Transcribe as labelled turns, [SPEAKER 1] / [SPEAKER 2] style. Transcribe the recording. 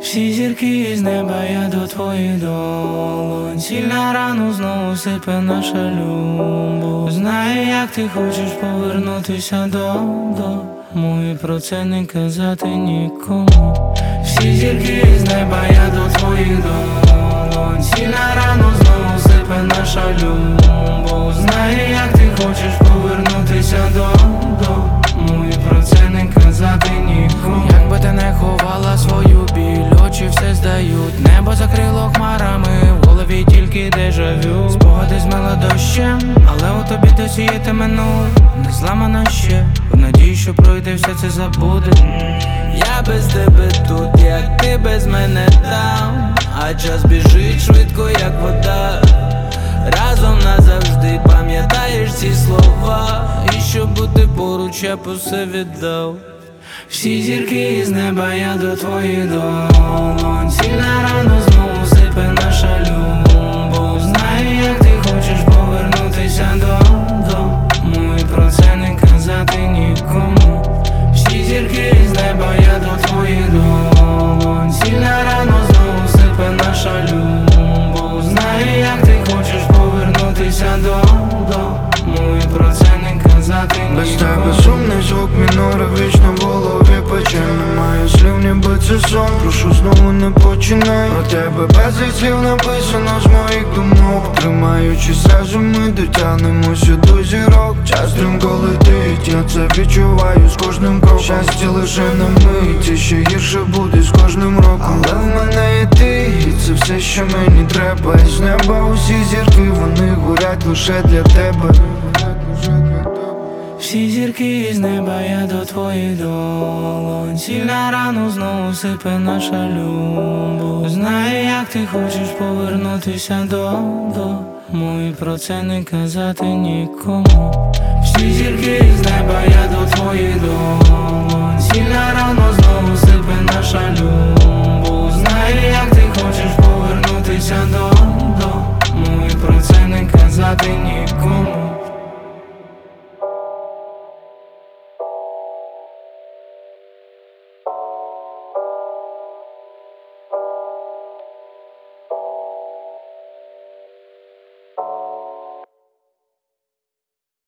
[SPEAKER 1] Всі зірки із неба, я до твоїх долонь. Сіль на рану знову сипе наша любов. Знаю, як ти хочеш повернутися додому, і про це не казати нікому. Всі зірки із неба, я до твоїх долонь. Сіль на рану знову сипе наша любов. Знаю, як ти хочеш повернутися додому, і про це не казати нікому. Якби ти не ховала свою біль, очі все здають. Небо закрило хмарами, в голові тільки дежавю. Спогади змила дощем, але у тобі досі є те минуле, не зламано ще, в надії, що пройде, все це забуде. Я без тебе тут, як ти без мене там, а час біжить швидко, як вода. Разом назавжди, пам'ятаєш ці слова, і щоб бути поруч, я б усе віддав. Всі зірки із неба, я до твоїх долонь. Сіль на рану знову сипе наша любов. Знаю, як ти хочеш повернутися додому, і про це не казати нікому. Всі зірки із неба, я до твоїх долонь. Сіль на рану знову сипе наша любов. Знаю, як ти хочеш повернутися додому, і про це не казати нікому.
[SPEAKER 2] Без тебе сумний звук мінора вічно в голові пече. Немає слів, ніби це сон, прошу знову не починай. Про тебе безліч слів написано з моїх думок. Тримаючись разом, ми дотягнемося до зірок. Час стрімко летить, я це відчуваю з кожним кроком. Щастя лише на мить, ще гірше буде з кожним роком. Але в мене є ти, і це все, що мені треба. І з неба усі зірки, вони горять лише для тебе.
[SPEAKER 1] Всі зірки із неба, я до твоїх долонь. Сіль на рану знову сипе наша любов. Знаю, як ти хочеш повернутися додому, і про це не казати нікому.